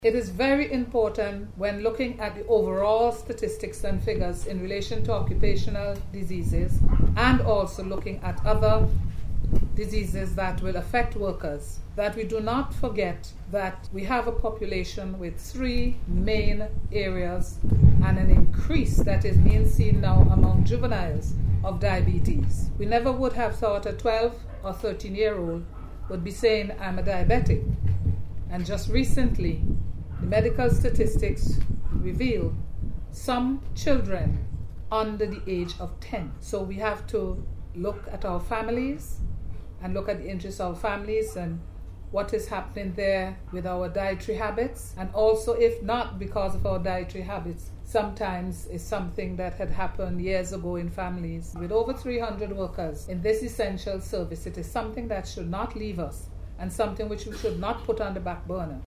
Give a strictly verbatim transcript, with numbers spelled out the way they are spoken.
It is very important when looking at the overall statistics and figures in relation to occupational diseases and also looking at other diseases that will affect workers, that we do not forget that we have a population with three main areas and an increase that is being seen now among juveniles of diabetes. We never would have thought a twelve or thirteen year old would be saying, I'm a diabetic. And just recently, the medical statistics reveal some children under the age of ten. So we have to look at our families and look at the interests of our families and what is happening there with our dietary habits. And also, if not because of our dietary habits, sometimes it's something that had happened years ago in families. With over three hundred workers in this essential service, it is something that should not leave us and something which we should not put on the back burner.